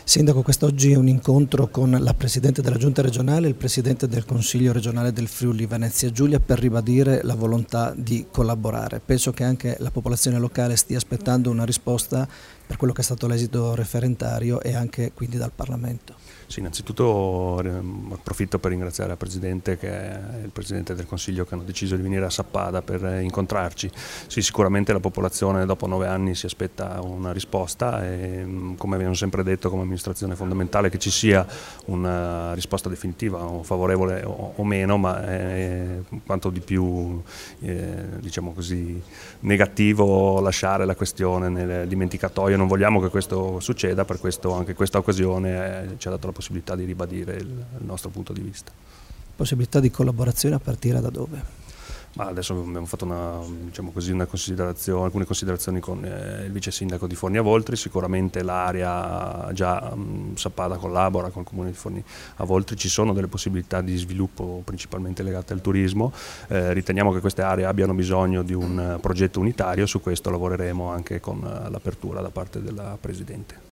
Sindaco, quest'oggi è un incontro con la Presidente della Giunta regionale e il Presidente del Consiglio regionale del Friuli Venezia Giulia per ribadire la volontà di collaborare. Penso che anche la popolazione locale stia aspettando una risposta per quello che è stato l'esito referendario e anche quindi dal Parlamento. Sì, innanzitutto approfitto per ringraziare la Presidente e il Presidente del Consiglio che hanno deciso di venire a Sappada per incontrarci. Sì, sicuramente la popolazione dopo 9 anni si aspetta una risposta e, come abbiamo sempre detto come amministrazione, è fondamentale che ci sia una risposta definitiva, o favorevole o meno, ma quanto di più diciamo così, negativo lasciare la questione nel dimenticatoio. Non vogliamo che questo succeda, per questo anche questa occasione ci ha dato la possibilità di ribadire il nostro punto di vista. Possibilità di collaborazione a partire da dove? Ma adesso abbiamo fatto diciamo così, alcune considerazioni con il vice sindaco di Forni Avoltri. Sicuramente l'area già Sappada collabora con il comune di Forni Avoltri, ci sono delle possibilità di sviluppo principalmente legate al turismo, riteniamo che queste aree abbiano bisogno di un progetto unitario, su questo lavoreremo anche con l'apertura da parte della Presidente.